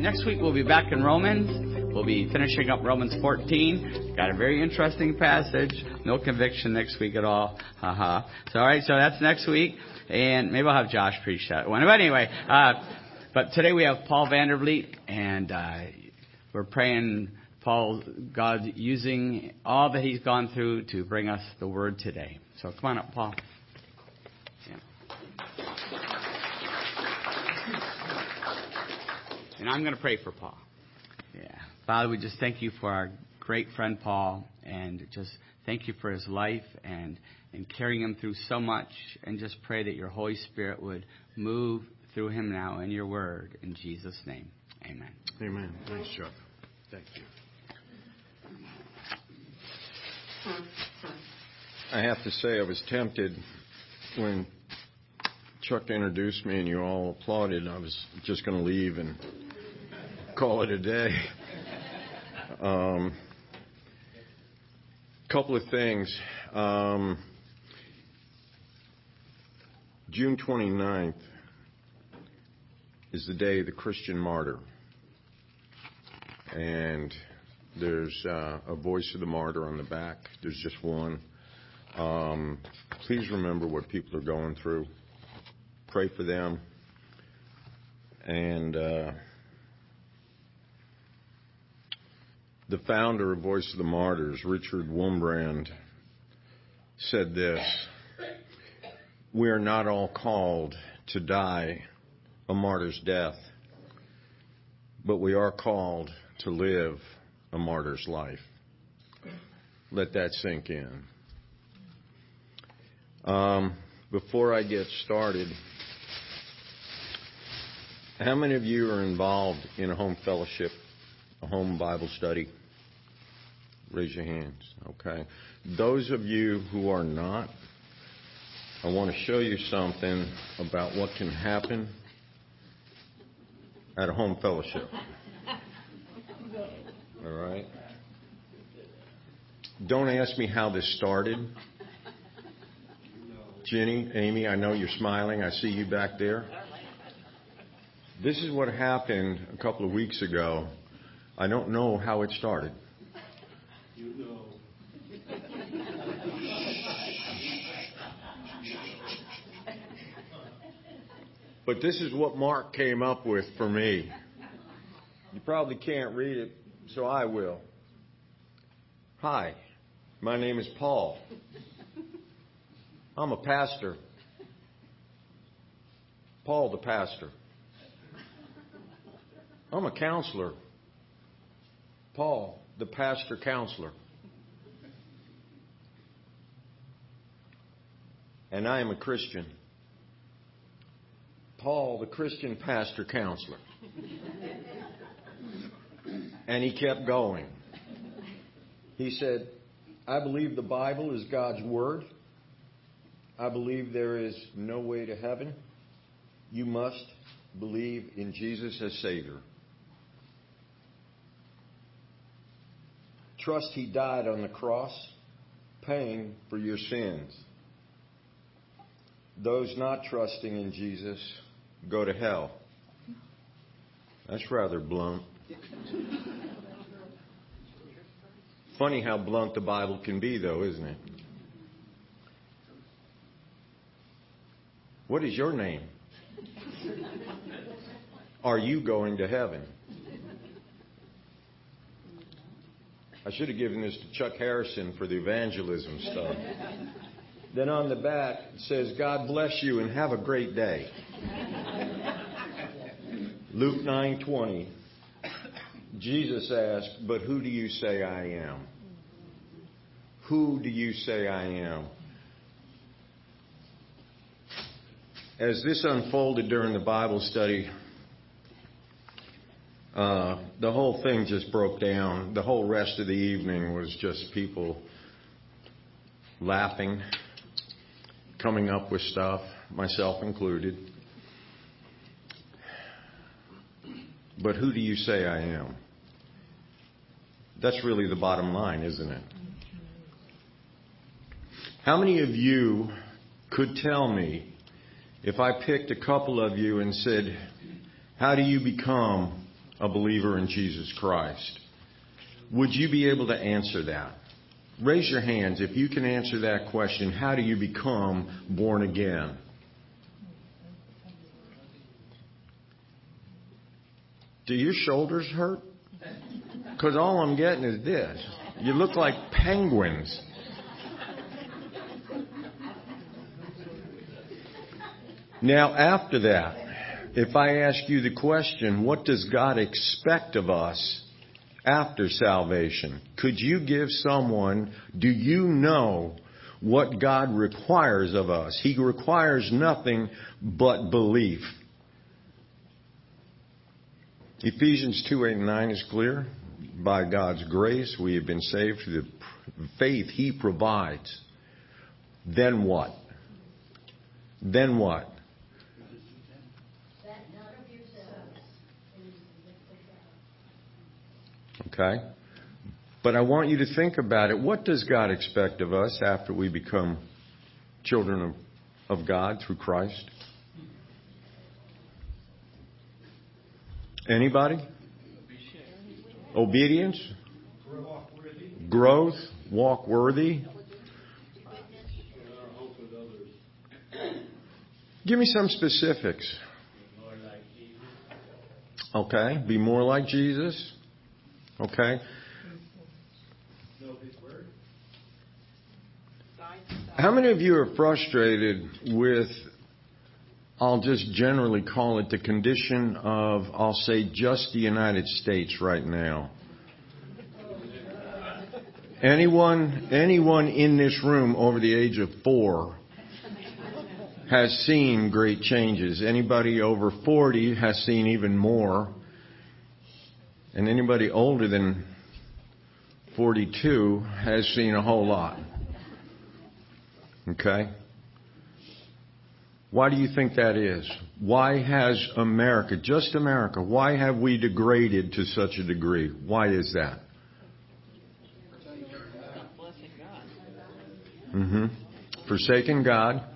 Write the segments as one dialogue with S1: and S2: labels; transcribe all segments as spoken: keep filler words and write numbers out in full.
S1: next week we'll be back in Romans. We'll be finishing up Romans fourteen. Got a very interesting passage. No conviction next week at all. Haha. So, all right, so that's next week. And maybe I'll have Josh preach that one. But anyway, uh, but today we have Paul Vandervliet, and uh, we're praying Paul, God using all that he's gone through to bring us the word today. So come on up, Paul. Yeah. And I'm going to pray for Paul. Yeah. Father, we just thank you for our great friend Paul, and just thank you for his life and, and carrying him through so much, and just pray that your Holy Spirit would move through him now in your word. In Jesus' name, amen.
S2: Amen. Thanks, Chuck. Thank you. I have to say I was tempted when Chuck introduced me and you all applauded. I was just going to leave and call it a day. Um, couple of things. Um, June twenty-ninth is the day of the Christian martyr. And there's uh, a voice of the martyr on the back. There's just one. Um, please remember what people are going through. Pray for them. And uh, the founder of Voice of the Martyrs, Richard Wurmbrand, said this: "We are not all called to die a martyr's death, but we are called to live a martyr's life." Let that sink in. Um, before I get started, how many of you are involved in a home fellowship, a home Bible study? Raise your hands. Okay. Those of you who are not, I want to show you something about what can happen at a home fellowship. All right? Don't ask me how this started. Jenny, Amy, I know you're smiling. I see you back there. This is what happened a couple of weeks ago. I don't know how it started.
S3: You know.
S2: But this is what Mark came up with for me. You probably can't read it, so I will. Hi, my name is Paul. I'm a pastor. Paul the pastor. I'm a counselor. Paul the pastor counselor. And I am a Christian. Paul the Christian pastor counselor. And he kept going. He said, I believe the Bible is God's Word. I believe there is no way to heaven. You must believe in Jesus as Savior. Trust He died on the cross, paying for your sins. Those not trusting in Jesus go to hell. That's rather blunt. Funny how blunt the Bible can be, though, isn't it? What is your name? Are you going to heaven? I should have given this to Chuck Harrison for the evangelism stuff. Then on the back it says, God bless you and have a great day. Luke nine twenty. Jesus asked, but who do you say I am? Who do you say I am? As this unfolded during the Bible study, uh, the whole thing just broke down. The whole rest of the evening was just people laughing, coming up with stuff, myself included. But who do you say I am? That's really the bottom line, isn't it? How many of you could tell me, if I picked a couple of you and said, how do you become a believer in Jesus Christ? Would you be able to answer that? Raise your hands if you can answer that question. How do you become born again? Do your shoulders hurt? Because all I'm getting is this. You look like penguins. Now, after that, if I ask you the question, what does God expect of us after salvation? Could you give someone, do you know what God requires of us? He requires nothing but belief. Ephesians two, eight, and nine is clear. By God's grace, we have been saved through the faith He provides. Then what? Then what? Okay? But I want you to think about it. What does God expect of us after we become children of, of God through Christ? Anybody? Obedience? Growth? Walk worthy? Give me some specifics. Okay. Be more like Jesus. Okay. How many of you are frustrated with, I'll just generally call it the condition of, I'll say, just the United States right now? Anyone, anyone in this room over the age of four has seen great changes. Anybody over forty has seen even more. And anybody older than forty-two has seen a whole lot. Okay? Why do you think that is? Why has America, just America, why have we degraded to such a degree? Why is that? Mm-hmm. Forsaken God.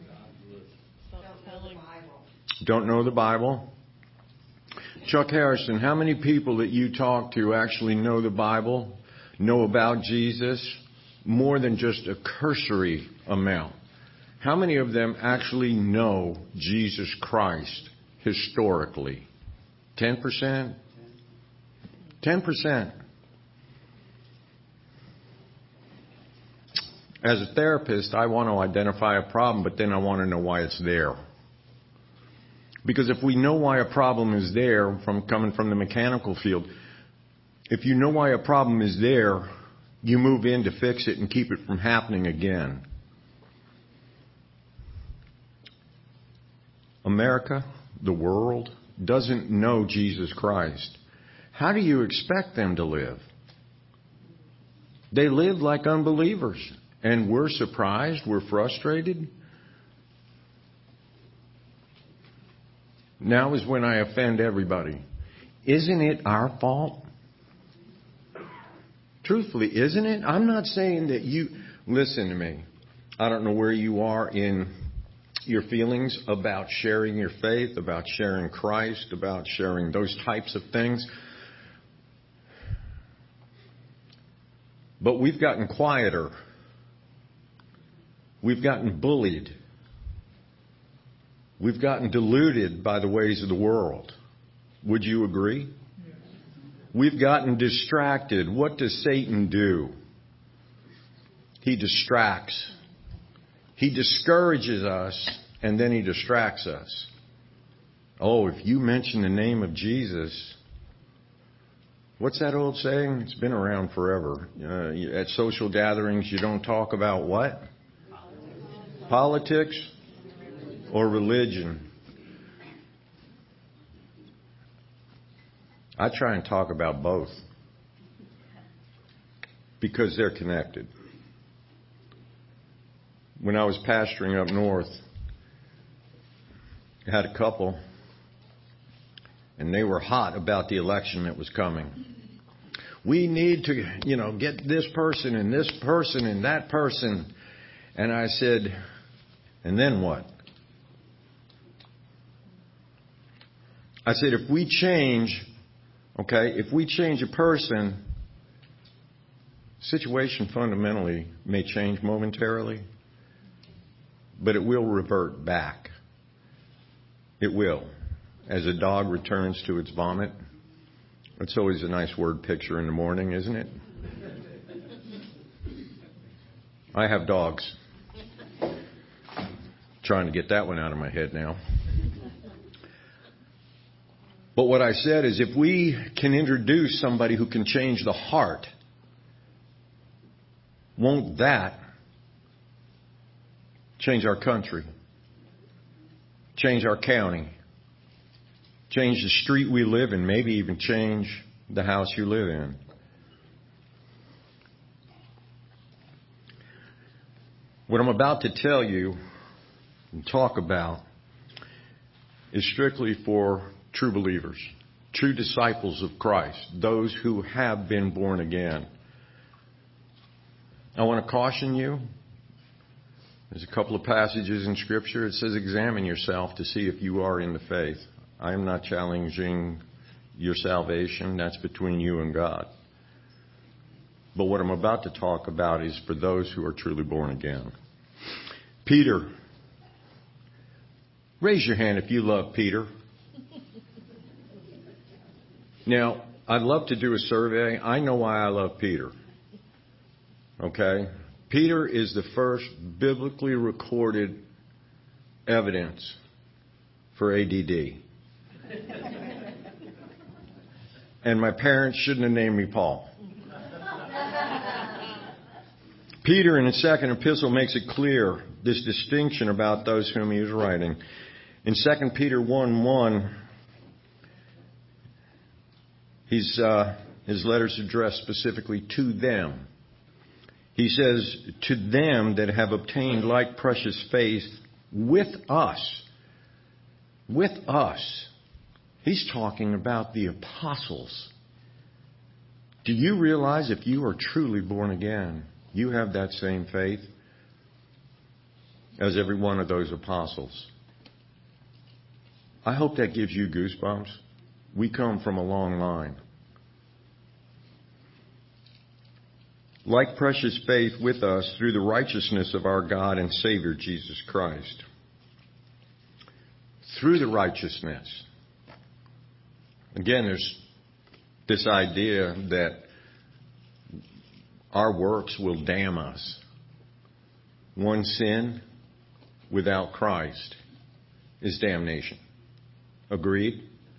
S2: Don't know the Bible. Chuck Harrison, how many people that you talk to actually know the Bible, know about Jesus, more than just a cursory amount? How many of them actually know Jesus Christ historically? Ten percent? Ten percent. As a therapist, I want to identify a problem, but then I want to know why it's there. Because if we know why a problem is there, from coming from the mechanical field, if you know why a problem is there, you move in to fix it and keep it from happening again. America, the world, doesn't know Jesus Christ. How do you expect them to live? They live like unbelievers. And we're surprised, we're frustrated. Now is when I offend everybody. Isn't it our fault? Truthfully, isn't it? I'm not saying that you... Listen to me. I don't know where you are in your feelings about sharing your faith, about sharing Christ, about sharing those types of things. But we've gotten quieter. We've gotten bullied. We've gotten deluded by the ways of the world. Would you agree? Yes. We've gotten distracted. What does Satan do? He distracts. He discourages us, and then he distracts us. Oh, if you mention the name of Jesus, what's that old saying? It's been around forever. Uh, at social gatherings, you don't talk about what? Politics or religion. I try and talk about both because they're connected. When I was pastoring up north, I had a couple, and they were hot about the election that was coming. We need to, you know, get this person and this person and that person. And I said, and then what? I said, if we change Okay? If we change a person, situation fundamentally may change momentarily, but it will revert back. It will. As a dog returns to its vomit. It's always a nice word picture in the morning, isn't it? I have dogs. Trying to get that one out of my head now. But what I said is if we can introduce somebody who can change the heart, won't that change our country, change our county, change the street we live in, maybe even change the house you live in? What I'm about to tell you and talk about is strictly for true believers, true disciples of Christ, those who have been born again. I want to caution you. There's a couple of passages in Scripture. It says, examine yourself to see if you are in the faith. I am not challenging your salvation. That's between you and God. But what I'm about to talk about is for those who are truly born again. Peter. Raise your hand if you love Peter. Now, I'd love to do a survey. I know why I love Peter. Okay? Peter is the first biblically recorded evidence for A D D. And my parents shouldn't have named me Paul. Peter, in his second epistle, makes it clear this distinction about those whom he is writing. In Second Peter one one, he's, uh, his letter's addressed specifically to them. He says, to them that have obtained like precious faith with us. With us. He's talking about the apostles. Do you realize if you are truly born again, you have that same faith as every one of those apostles? I hope that gives you goosebumps. We come from a long line. Like precious faith with us through the righteousness of our God and Savior Jesus Christ. Through the righteousness. Again, there's this idea that our works will damn us. One sin without Christ is damnation. Agreed?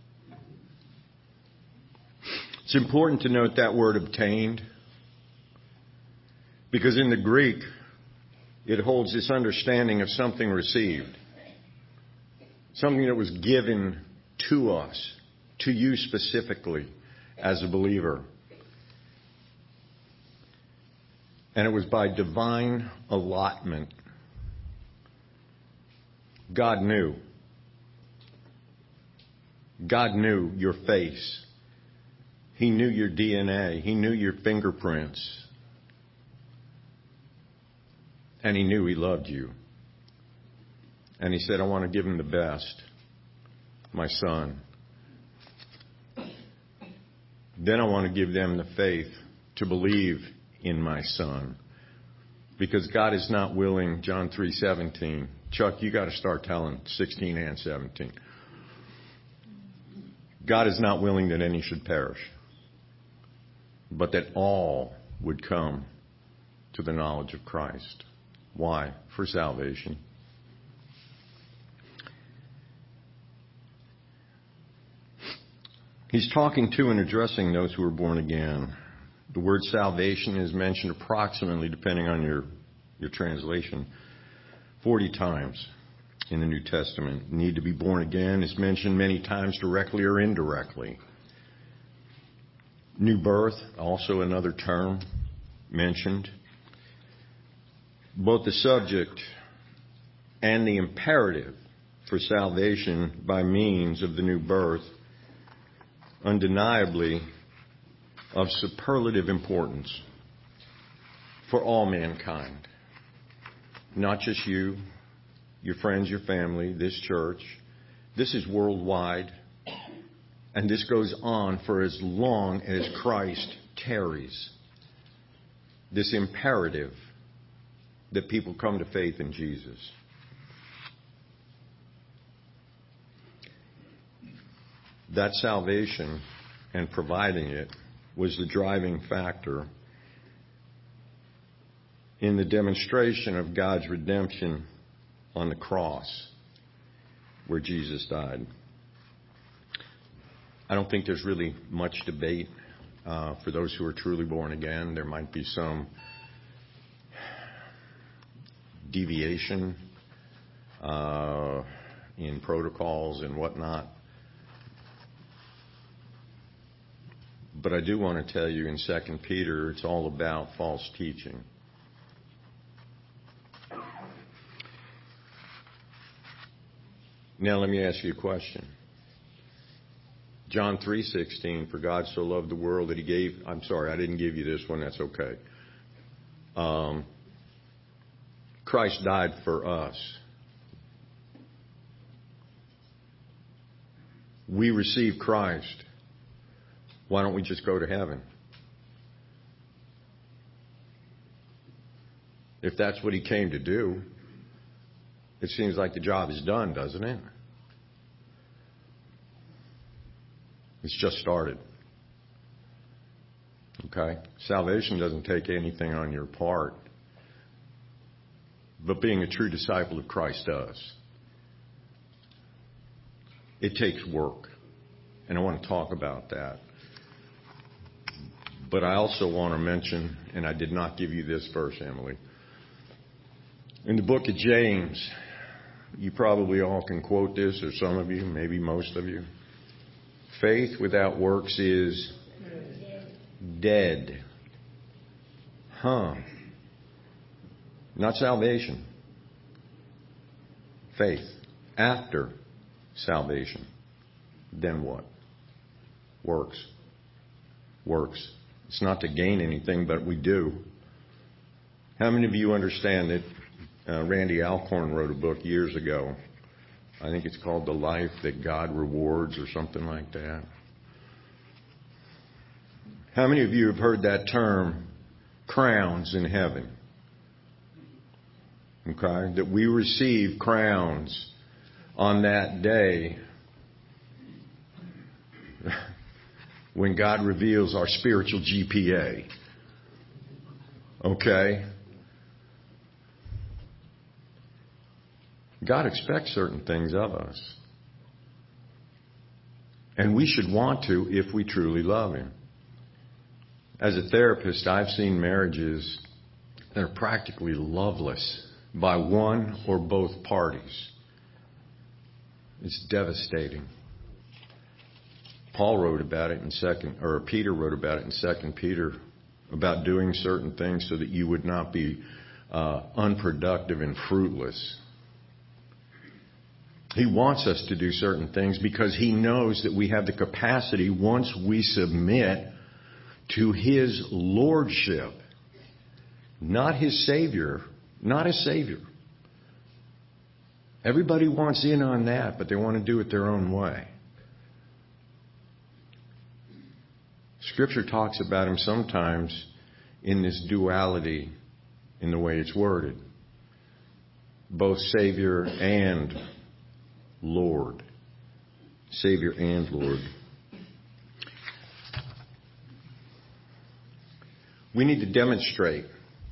S2: It's important to note that word obtained, because in the Greek, it holds this understanding of something received. Something that was given to us, to you specifically, as a believer. And it was by divine allotment. God knew. God knew your face. He knew your D N A. He knew your fingerprints. And He knew He loved you. And He said, I want to give him the best, my son. Then I want to give them the faith to believe in my son. Because God is not willing, John three seventeen. Chuck, you got to start telling sixteen and seventeen. God is not willing that any should perish, but that all would come to the knowledge of Christ. Why? For salvation. He's talking to and addressing those who are born again. The word salvation is mentioned approximately, depending on your, your translation, forty times in the New Testament. Need to be born again is mentioned many times directly or indirectly. New birth, also another term mentioned. Both the subject and the imperative for salvation by means of the new birth undeniably of superlative importance for all mankind. Not just you, your friends, your family, this church. This is worldwide. And this goes on for as long as Christ tarries. This imperative that people come to faith in Jesus. That salvation and providing it was the driving factor in the demonstration of God's redemption on the cross where Jesus died. I don't think there's really much debate uh, for those who are truly born again. There might be some deviation uh, in protocols and whatnot. But I do want to tell you in Second Peter, it's all about false teaching. Now let me ask you a question. John three sixteen, for God so loved the world that he gave, I'm sorry, I didn't give you this one, that's okay. Um, Christ died for us. We receive Christ. Why don't we just go to heaven? If that's what he came to do, it seems like the job is done, doesn't it? It's just started. Okay? Salvation doesn't take anything on your part. But being a true disciple of Christ does. It takes work. And I want to talk about that. But I also want to mention, and I did not give you this verse, Emily. In the book of James, you probably all can quote this, or some of you, maybe most of you. Faith without works is dead. Huh. Not salvation. Faith. After salvation. Then what? Works. Works. It's not to gain anything, but we do. How many of you understand that uh, Randy Alcorn wrote a book years ago? I think it's called The Life That God Rewards or something like that. How many of you have heard that term, crowns in heaven? Okay? That we receive crowns on that day when God reveals our spiritual G P A. Okay? God expects certain things of us. And we should want to if we truly love Him. As a therapist, I've seen marriages that are practically loveless by one or both parties. It's devastating. Paul wrote about it in second, or Peter wrote about it in Second Peter, about doing certain things so that you would not be uh, unproductive and fruitless. He wants us to do certain things because He knows that we have the capacity, once we submit to His lordship, not His Savior, not His Savior. Everybody wants in on that, but they want to do it their own way. Scripture talks about Him sometimes in this duality in the way it's worded. Both Savior and Lord. Savior and Lord. We need to demonstrate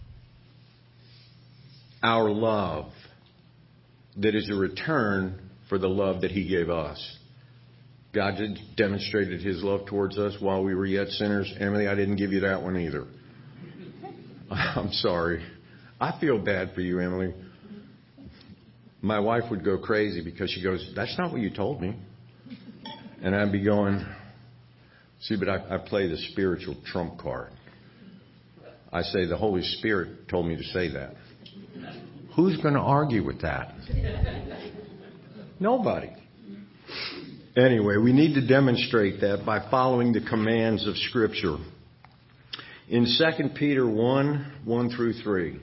S2: our love that is a return for the love that He gave us. God did demonstrated His love towards us while we were yet sinners. Emily, I didn't give you that one either. I'm sorry. I feel bad for you, Emily. My wife would go crazy because she goes, that's not what you told me. And I'd be going, see, but I, I play the spiritual trump card. I say, the Holy Spirit told me to say that. Who's going to argue with that? Nobody. Anyway, we need to demonstrate that by following the commands of Scripture. In Second Peter one, one through three.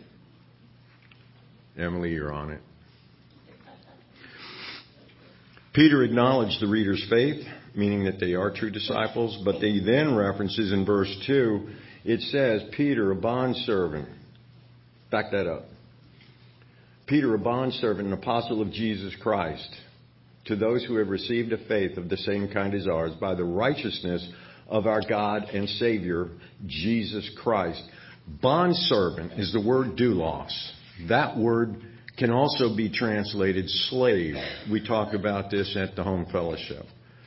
S2: Emily, you're on it. Peter acknowledged the reader's faith, meaning that they are true disciples, but they then references in verse two, it says, Peter, a bondservant. Back that up. Peter, a bondservant and apostle of Jesus Christ, to those who have received a faith of the same kind as ours, by the righteousness of our God and Savior, Jesus Christ. Bondservant is the word doulos. That word can also be translated slave. We talk about this at the home fellowship.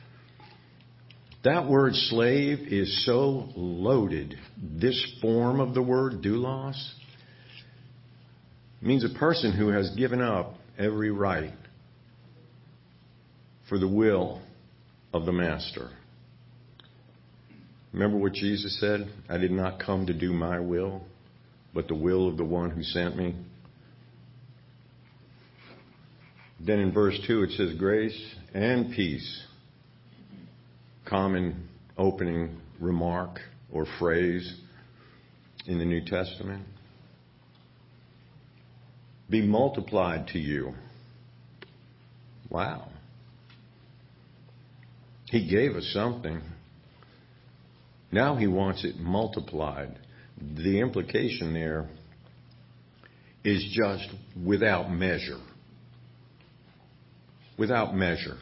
S2: That word slave is so loaded. This form of the word doulos means a person who has given up every right for the will of the master. Remember what Jesus said? I did not come to do my will, but the will of the one who sent me. Then in verse two it says, grace and peace. Common opening remark or phrase in the New Testament. Be multiplied to you. Wow. He gave us something. Now he wants it multiplied. The implication there is just without measure. Without measure.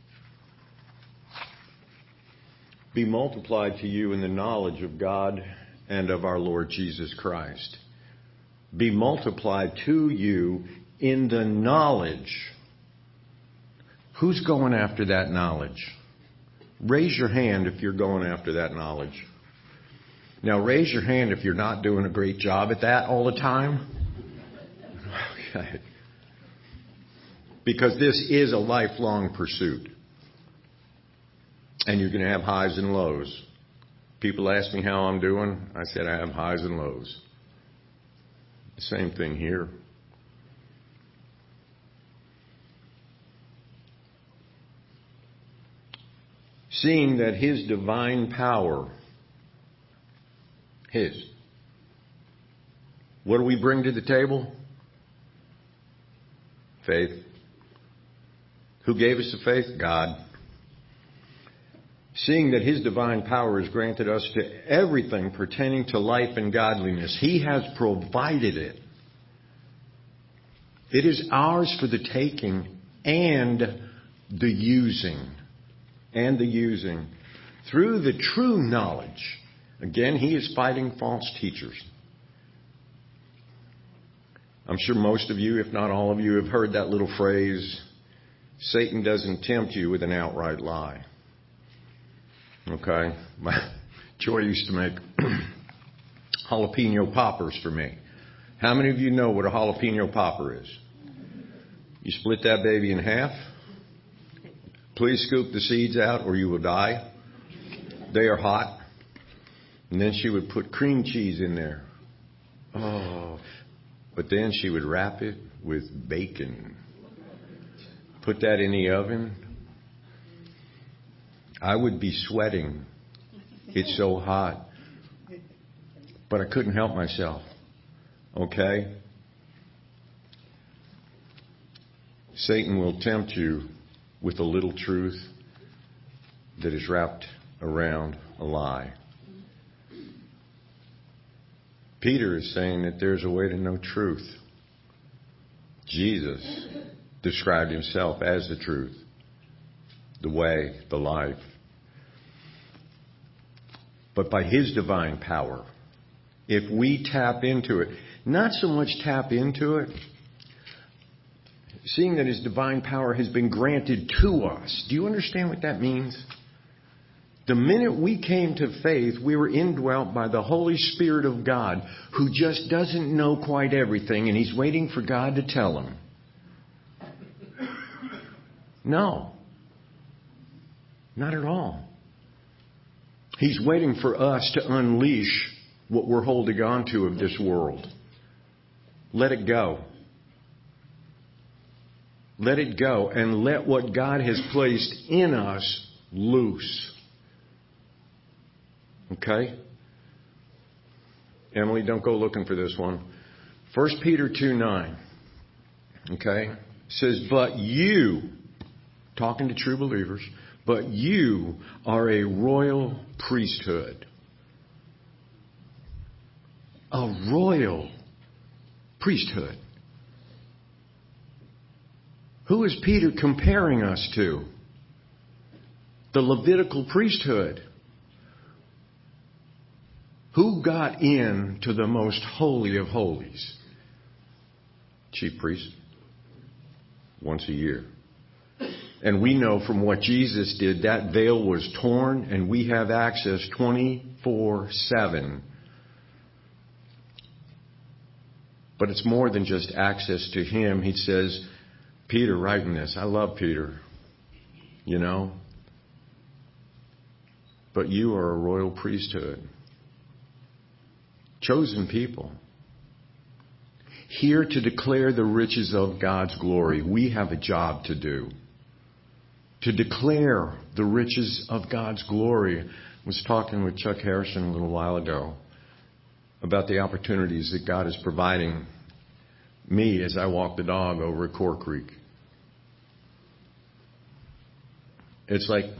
S2: Be multiplied to you in the knowledge of God and of our Lord Jesus Christ. Be multiplied to you in the knowledge. Who's going after that knowledge? Raise your hand if you're going after that knowledge. Now raise your hand if you're not doing a great job at that all the time. Okay. Because this is a lifelong pursuit. And you're going to have highs and lows. People ask me how I'm doing. I said I have highs and lows. The same thing here. Seeing that His divine power, His. What do we bring to the table? Faith. Who gave us the faith? God. Seeing that His divine power has granted us to everything pertaining to life and godliness. He has provided it. It is ours for the taking and the using. And the using. Through the true knowledge. Again, He is fighting false teachers. I'm sure most of you, if not all of you, have heard that little phrase, Satan doesn't tempt you with an outright lie. Okay? Joy used to make jalapeno poppers for me. How many of you know what a jalapeno popper is? You split that baby in half. Please scoop the seeds out or you will die. They are hot. And then she would put cream cheese in there. Oh. But then she would wrap it with bacon. Put that in the oven. I would be sweating. It's so hot. But I couldn't help myself. Okay? Satan will tempt you with a little truth that is wrapped around a lie. Peter is saying that there's a way to know truth. Jesus described Himself as the truth, the way, the life. But by His divine power, if we tap into it, not so much tap into it, seeing that His divine power has been granted to us. Do you understand what that means? The minute we came to faith, we were indwelt by the Holy Spirit of God, who just doesn't know quite everything, and He's waiting for God to tell Him. No. Not at all. He's waiting for us to unleash what we're holding on to of this world. Let it go. Let it go and let what God has placed in us loose. Okay? Emily, don't go looking for this one. First Peter two nine. Okay? Says, but you, talking to true believers, but you are a royal priesthood. A royal priesthood. Who is Peter comparing us to? The Levitical priesthood. Who got into the most holy of holies? Chief priest. Once a year. And we know from what Jesus did, that veil was torn and we have access twenty-four seven. But it's more than just access to Him. He says, Peter writing this. I love Peter. You know. But you are a royal priesthood. Chosen people. Here to declare the riches of God's glory. We have a job to do. To declare the riches of God's glory. I was talking with Chuck Harrison a little while ago about the opportunities that God is providing me as I walk the dog over at Core Creek. It's like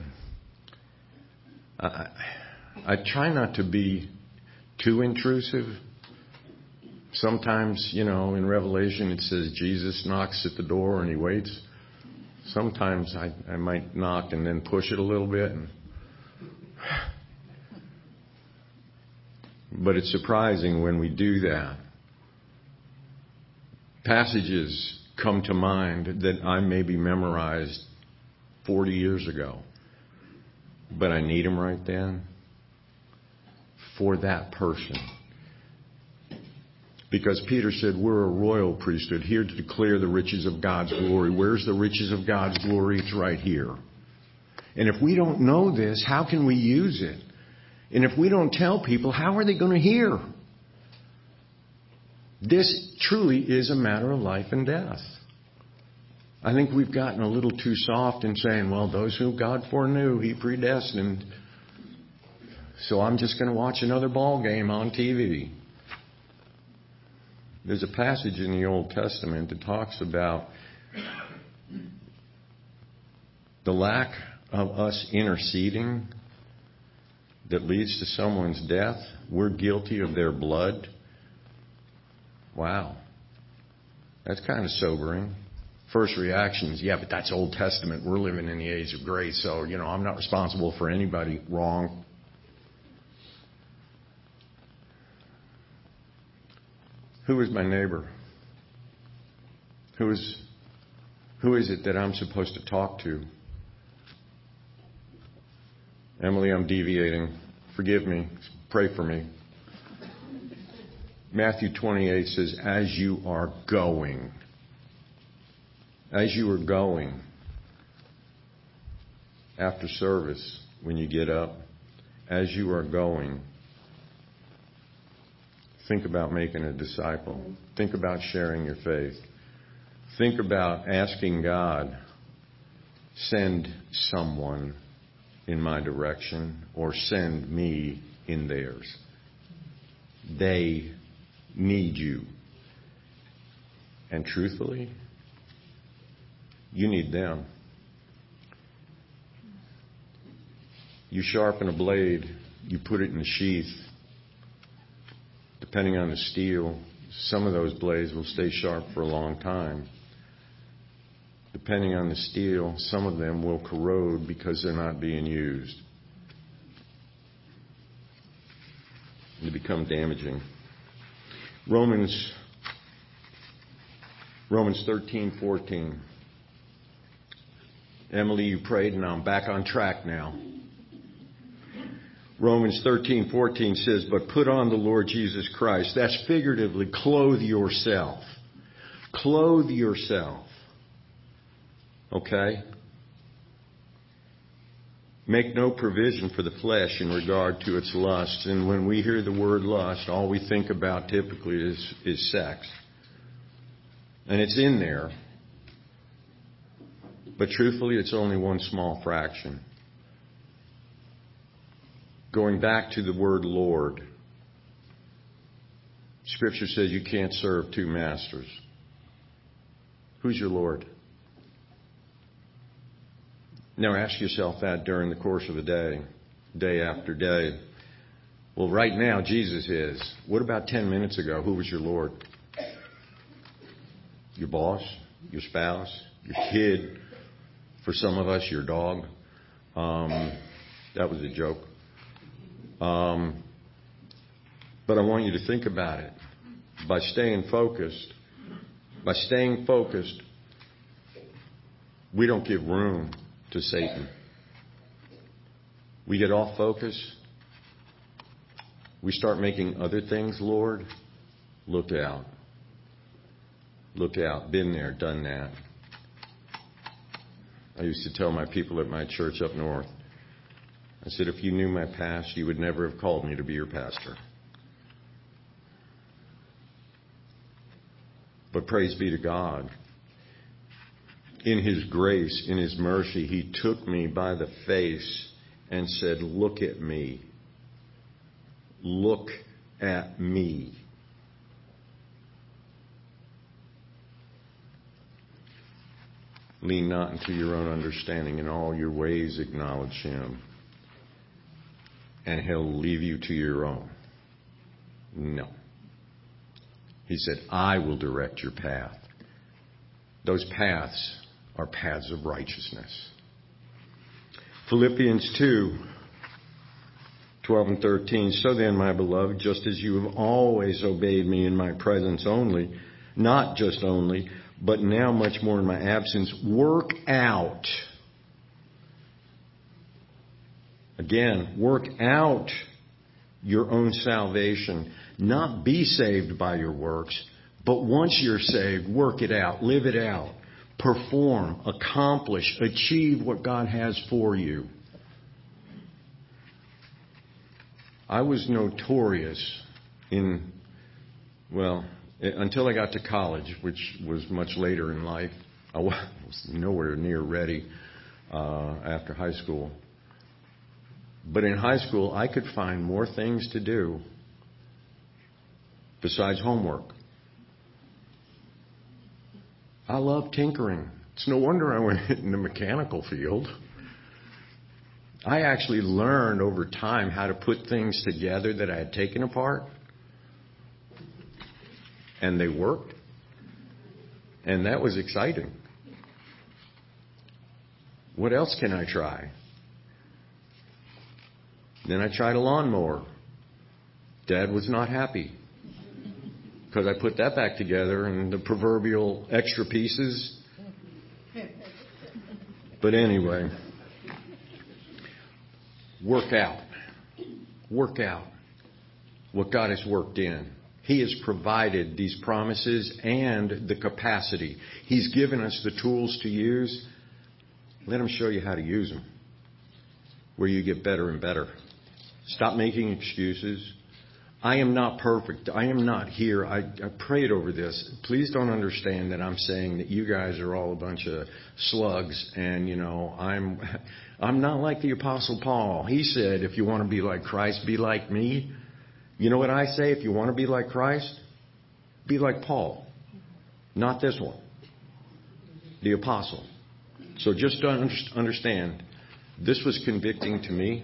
S2: I, I try not to be too intrusive. Sometimes, you know, in Revelation it says Jesus knocks at the door and He waits. Sometimes I, I might knock and then push it a little bit. And but it's surprising when we do that. Passages come to mind that I maybe memorized forty years ago. But I need them right then for that person. Because Peter said we're a royal priesthood here to declare the riches of God's glory. Where's the riches of God's glory? It's right here. And if we don't know this, how can we use it? And if we don't tell people, how are they going to hear? This truly is a matter of life and death. I think we've gotten a little too soft in saying, well, those who God foreknew, He predestined. So I'm just going to watch another ball game on T V. There's a passage in the Old Testament that talks about the lack of us interceding that leads to someone's death. We're guilty of their blood. Wow. That's kind of sobering. First reaction is, yeah, but that's Old Testament. We're living in the age of grace, so, you know, I'm not responsible for anybody. Wrong. Who is my neighbor? Who is, who is it that I'm supposed to talk to? Emily, I'm deviating. Forgive me. Pray for me. Matthew twenty-eight says, as you are going. As you are going. After service, when you get up. As you are going. Think about making a disciple. Think about sharing your faith. Think about asking God, send someone in my direction or send me in theirs. They need you. And truthfully, you need them. You sharpen a blade, you put it in the sheath. Depending on the steel, some of those blades will stay sharp for a long time. Depending on the steel, some of them will corrode because they're not being used. They become damaging. Romans, Romans thirteen fourteen. Emily, you prayed, and I'm back on track now. Romans thirteen fourteen says, but put on the Lord Jesus Christ. That's figuratively, clothe yourself. Clothe yourself. Okay? Make no provision for the flesh in regard to its lusts. And when we hear the word lust, all we think about typically is, is sex. And it's in there. But truthfully, it's only one small fraction. Going back to the word Lord, Scripture says you can't serve two masters. Who's your Lord? Now ask yourself that during the course of a day, day after day. Well, right now, Jesus is. What about ten minutes ago? Who was your Lord? Your boss? Your spouse? Your kid? For some of us, your dog. Um, that was a joke. Um, but I want you to think about it. By staying focused, by staying focused, we don't give room to Satan. We get off focus. We start making other things Lord. Look out. Look out. Been there, done that. I used to tell my people at my church up north, I said, if you knew my past, you would never have called me to be your pastor. But praise be to God. In His grace, in His mercy, He took me by the face and said, look at me. Look at me. Lean not into your own understanding. In all your ways acknowledge Him, and He'll leave you to your own. No. He said, I will direct your path. Those paths are paths of righteousness. Philippians two, twelve and thirteen. So then, my beloved, just as you have always obeyed me in my presence only, not just only, but now much more in my absence, work out. Again, work out your own salvation. Not be saved by your works, but once you're saved, work it out, live it out, perform, accomplish, achieve what God has for you. I was notorious in, well, until I got to college, which was much later in life. I was nowhere near ready uh, after high school. But in high school, I could find more things to do besides homework. I love tinkering. It's no wonder I went in the mechanical field. I actually learned over time how to put things together that I had taken apart. And they worked. And that was exciting. What else can I try? Then I tried a lawnmower. Dad was not happy because I put that back together and the proverbial extra pieces. But anyway, work out. Work out what God has worked in. He has provided these promises and the capacity. He's given us the tools to use. Let Him show you how to use them, where you get better and better. Stop making excuses. I am not perfect. I am not here. I, I prayed over this. Please don't understand that I'm saying that you guys are all a bunch of slugs and, you know, I'm I'm not like the Apostle Paul. He said, if you want to be like Christ, be like me. You know what I say? If you want to be like Christ, be like Paul. Not this one. The Apostle. So just to understand, this was convicting to me.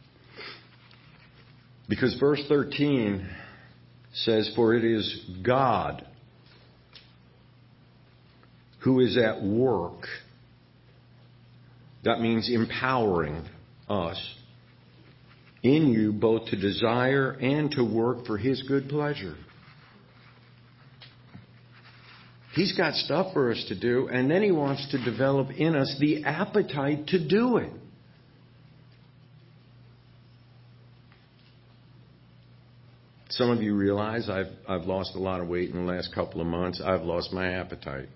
S2: Because verse thirteen says, for it is God who is at work. That means empowering us in you both to desire and to work for His good pleasure. He's got stuff for us to do, and then He wants to develop in us the appetite to do it. Some of you realize I've I've lost a lot of weight in the last couple of months. I've lost my appetite.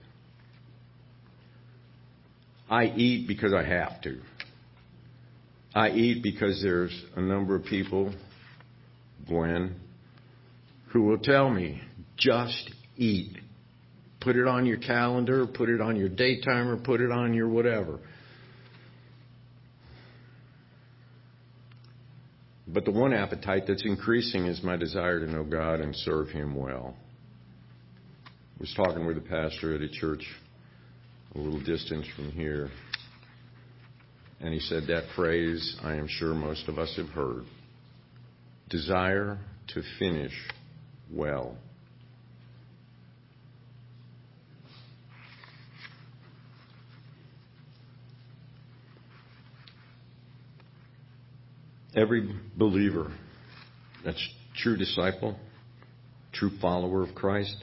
S2: I eat because I have to. I eat because there's a number of people, Gwen, who will tell me, just eat. Put it on your calendar, put it on your day timer, put it on your whatever. But the one appetite that's increasing is my desire to know God and serve Him well. I was talking with a pastor at a church a little distance from here. And he said that phrase I am sure most of us have heard. Desire to finish well. Every believer that's true disciple, true follower of Christ,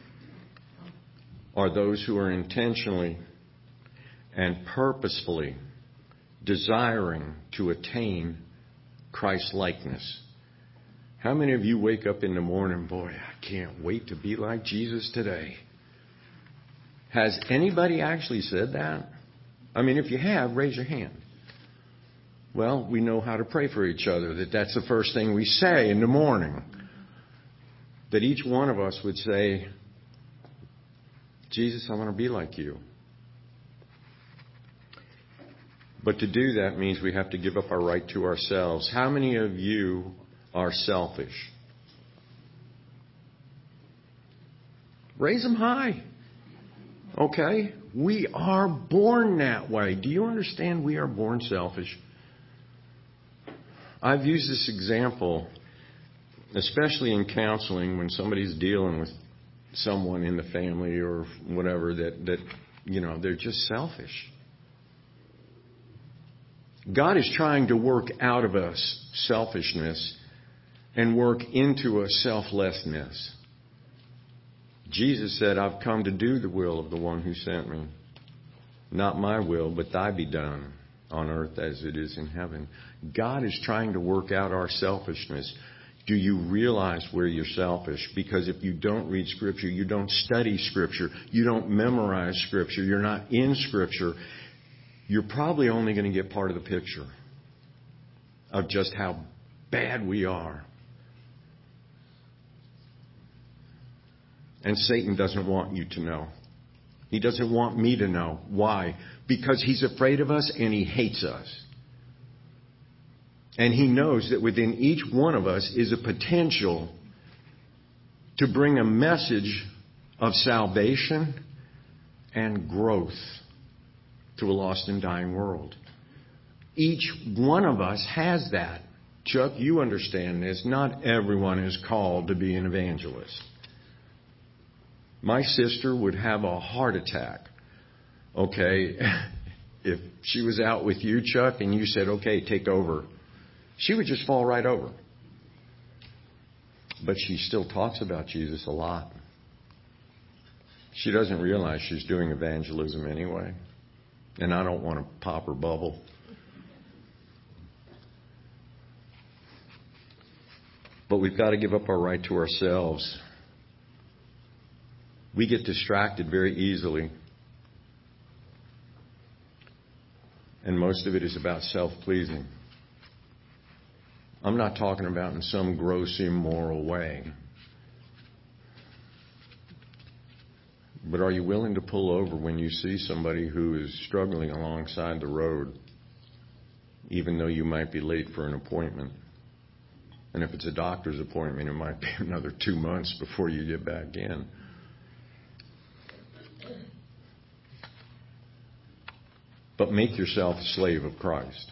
S2: are those who are intentionally and purposefully desiring to attain Christ likeness. How many of you wake up in the morning, boy, I can't wait to be like Jesus today? Has anybody actually said that? I mean, if you have, raise your hand. Well, we know how to pray for each other, that that's the first thing we say in the morning. That each one of us would say, Jesus, I want to be like you. But to do that means we have to give up our right to ourselves. How many of you are selfish? Raise them high. Okay? We are born that way. Do you understand we are born selfish? I've used this example, especially in counseling, when somebody's dealing with someone in the family or whatever that, that you know, they're just selfish. God is trying to work out of us selfishness and work into us selflessness. Jesus said, I've come to do the will of the one who sent me. Not my will, but thy be done on earth as it is in heaven. God is trying to work out our selfishness. Do you realize where you're selfish? Because if you don't read Scripture, you don't study Scripture, you don't memorize Scripture, you're not in Scripture, you're probably only going to get part of the picture of just how bad we are. And Satan doesn't want you to know. He doesn't want me to know. Why? Because he's afraid of us and he hates us. And he knows that within each one of us is a potential to bring a message of salvation and growth to a lost and dying world. Each one of us has that. Chuck, you understand this. Not everyone is called to be an evangelist. My sister would have a heart attack, okay, if she was out with you, Chuck, and you said, okay, take over. She would just fall right over. But she still talks about Jesus a lot. She doesn't realize she's doing evangelism anyway. And I don't want to pop her bubble. But we've got to give up our right to ourselves. We get distracted very easily. And most of it is about self-pleasing. I'm not talking about in some gross, immoral way. But are you willing to pull over when you see somebody who is struggling alongside the road, even though you might be late for an appointment? And if it's a doctor's appointment, it might be another two months before you get back in. But make yourself a slave of Christ.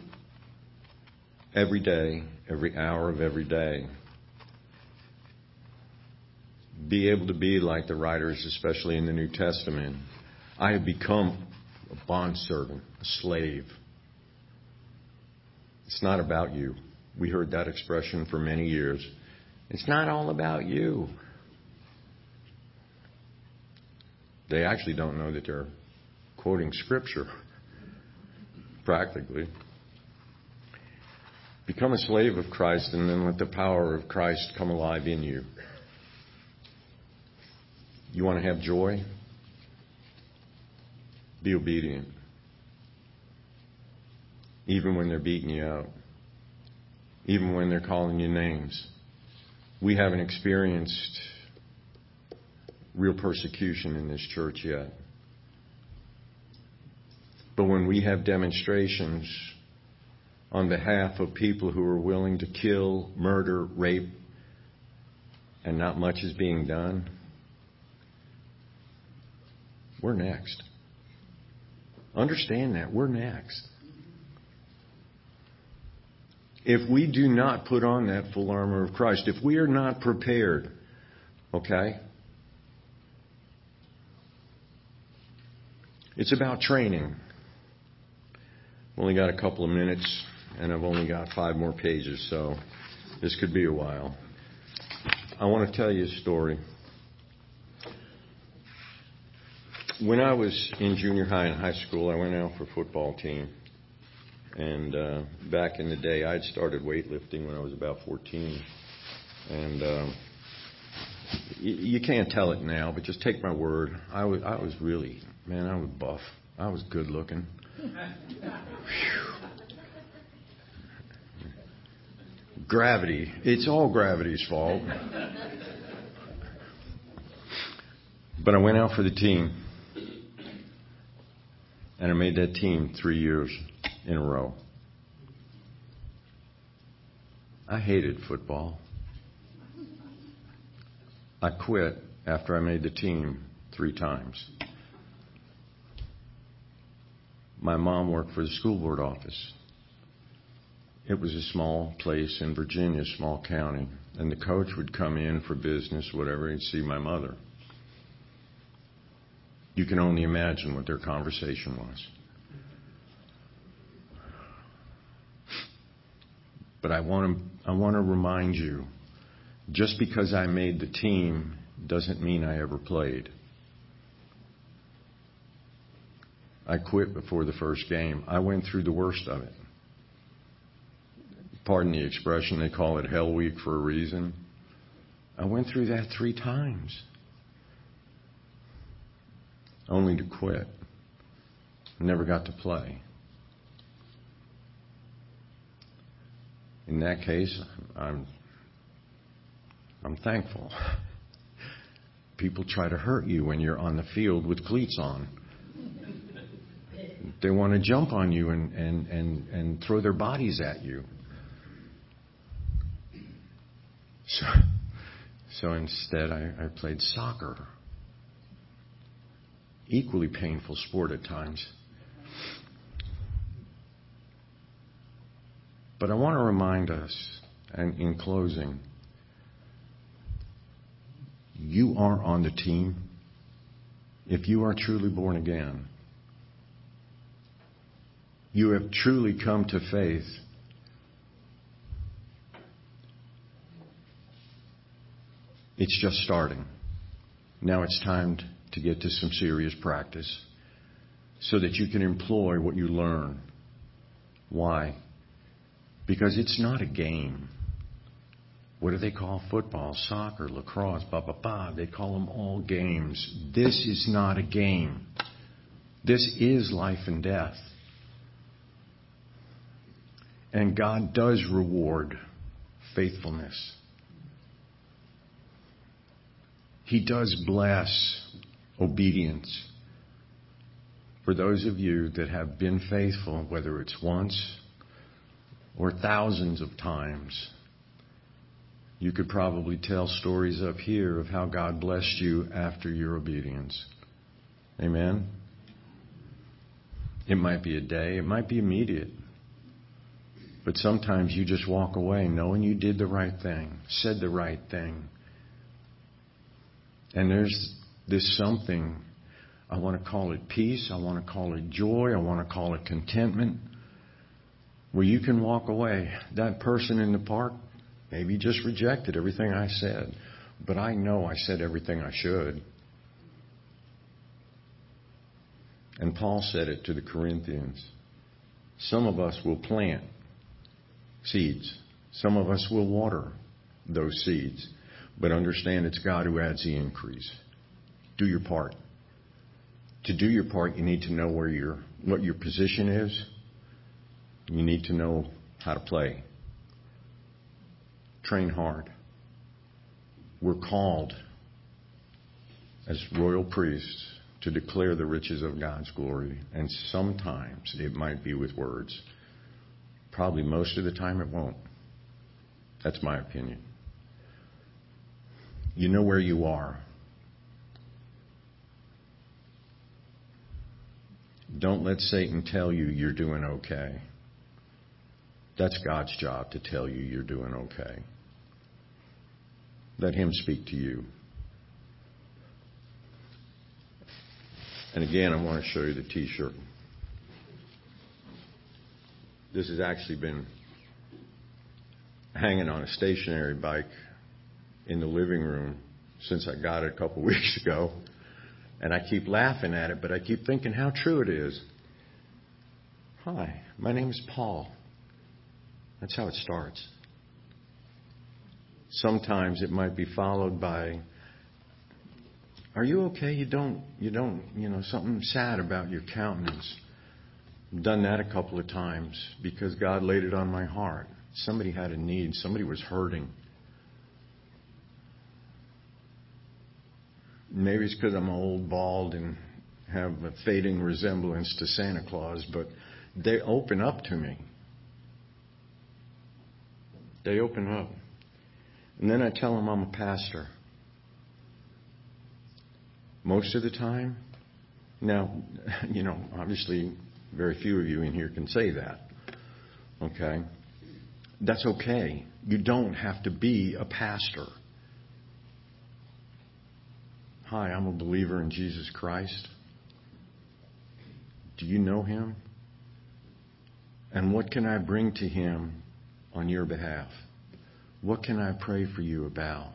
S2: Every day, every hour of every day. Be able to be like the writers, especially in the New Testament. I have become a bondservant, a slave. It's not about you. We heard that expression for many years. It's not all about you. They actually don't know that they're quoting Scripture, practically. Become a slave of Christ and then let the power of Christ come alive in you. You want to have joy? Be obedient. Even when they're beating you out. Even when they're calling you names. We haven't experienced real persecution in this church yet. But when we have demonstrations on behalf of people who are willing to kill, murder, rape, and not much is being done, we're next. Understand that. We're next. If we do not put on that full armor of Christ, if we are not prepared, okay? It's about training. I've only got a couple of minutes, and I've only got five more pages, so this could be a while. I want to tell you a story. When I was in junior high and high school, I went out for a football team. And uh, back in the day, I'd started weightlifting when I was about fourteen. And um, y- you can't tell it now, but just take my word. I was, I was really, man, I was buff. I was good looking. Gravity. It's all gravity's fault. But I went out for the team. And I made that team three years in a row. I hated football. I quit after I made the team three times. My mom worked for the school board office. It was a small place in Virginia, small county. And the coach would come in for business, whatever, and see my mother. You can only imagine what their conversation was. But I want to I want to remind you, just because I made the team doesn't mean I ever played. I quit before the first game. I went through the worst of it. Pardon the expression, they call it Hell Week for a reason. I went through that three times. Only to quit. Never got to play. In that case, I'm I'm thankful. People try to hurt you when you're on the field with cleats on. They want to jump on you and, and, and, and throw their bodies at you. So, so instead, I, I played soccer. Equally painful sport at times. But I want to remind us, and in closing, you are on the team if you are truly born again. You have truly come to faith. It's just starting. Now it's time to get to some serious practice so that you can employ what you learn. Why? Because it's not a game. What do they call football, soccer, lacrosse, blah, blah, blah? They call them all games. This is not a game. This is life and death. And God does reward faithfulness. He does bless obedience. For those of you that have been faithful, whether it's once or thousands of times, you could probably tell stories up here of how God blessed you after your obedience. Amen? It might be a day, it might be immediate. But sometimes you just walk away knowing you did the right thing, said the right thing. And there's this something, I want to call it peace, I want to call it joy, I want to call it contentment, where you can walk away. That person in the park maybe just rejected everything I said, but I know I said everything I should. And Paul said it to the Corinthians. Some of us will plant seeds. Some of us will water those seeds. But understand it's God who adds the increase. Do your part. To do your part, you need to know where your what your position is. You need to know how to play. Train hard. We're called as royal priests to declare the riches of God's glory. And sometimes it might be with words. Probably most of the time it won't. That's my opinion. You know where you are. Don't let Satan tell you you're doing okay. That's God's job to tell you you're doing okay. Let Him speak to you. And again, I want to show you the T-shirt. This has actually been hanging on a stationary bike in the living room since I got it a couple weeks ago. And I keep laughing at it, but I keep thinking how true it is. Hi, my name is Paul. That's how it starts. Sometimes it might be followed by, are you okay? You don't, you don't, you know, something sad about your countenance. I've done that a couple of times because God laid it on my heart. Somebody had a need. Somebody was hurting. Maybe it's because I'm old, bald, and have a fading resemblance to Santa Claus, but they open up to me. They open up. And then I tell them I'm a pastor. Most of the time, now, you know, obviously very few of you in here can say that. Okay? That's okay. You don't have to be a pastor. Hi, I'm a believer in Jesus Christ. Do you know Him? And what can I bring to Him on your behalf? What can I pray for you about?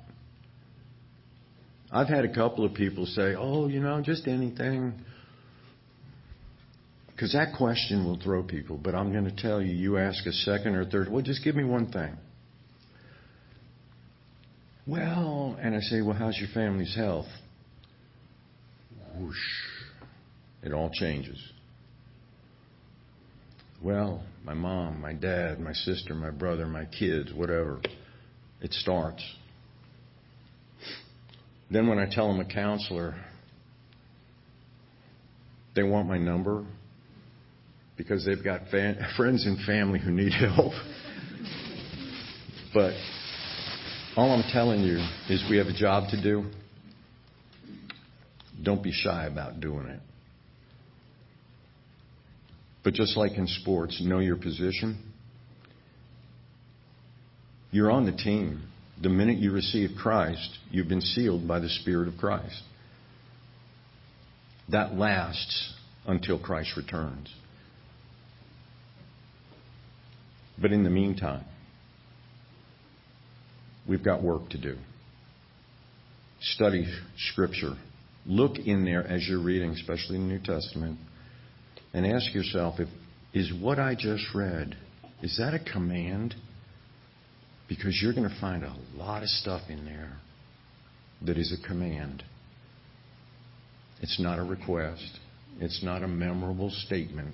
S2: I've had a couple of people say, oh, you know, just anything. Because that question will throw people. But I'm going to tell you, you ask a second or third, well, just give me one thing. Well, and I say, well, how's your family's health? Whoosh. It all changes. Well, my mom, my dad, my sister, my brother, my kids, whatever. It starts. Then when I tell them a counselor, they want my number because they've got fan- friends and family who need help. But all I'm telling you is we have a job to do. Don't be shy about doing it. But just like in sports, know your position. You're on the team. The minute you receive Christ, you've been sealed by the Spirit of Christ. That lasts until Christ returns. But in the meantime, we've got work to do. Study Scripture. Look in there as you're reading, especially in the New Testament, and ask yourself, if is what I just read, is that a command? Because you're going to find a lot of stuff in there that is a command. It's not a request. It's not a memorable statement.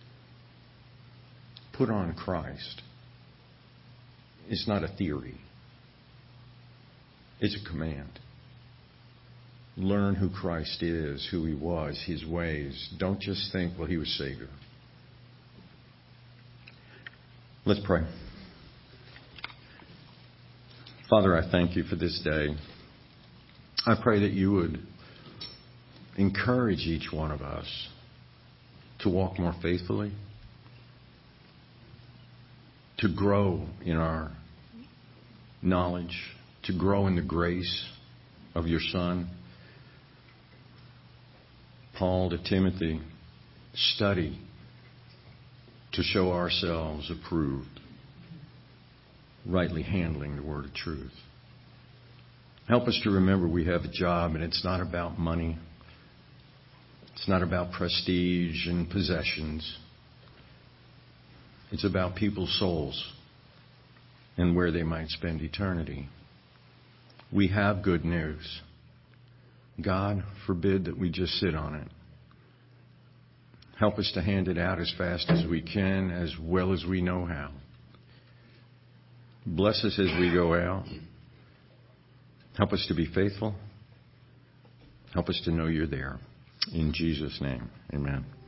S2: Put on Christ. It's not a theory. It's a command. Learn who Christ is, who He was, His ways. Don't just think, well, He was Savior. Let's pray. Father, I thank You for this day. I pray that You would encourage each one of us to walk more faithfully, to grow in our knowledge, to grow in the grace of Your Son. Paul to Timothy, study to show ourselves approved, rightly handling the word of truth. Help us to remember we have a job, and it's not about money. It's not about prestige and possessions. It's about people's souls and where they might spend eternity. We have good news. God forbid that we just sit on it. Help us to hand it out as fast as we can, as well as we know how. Bless us as we go out. Help us to be faithful. Help us to know You're there. In Jesus' name, amen.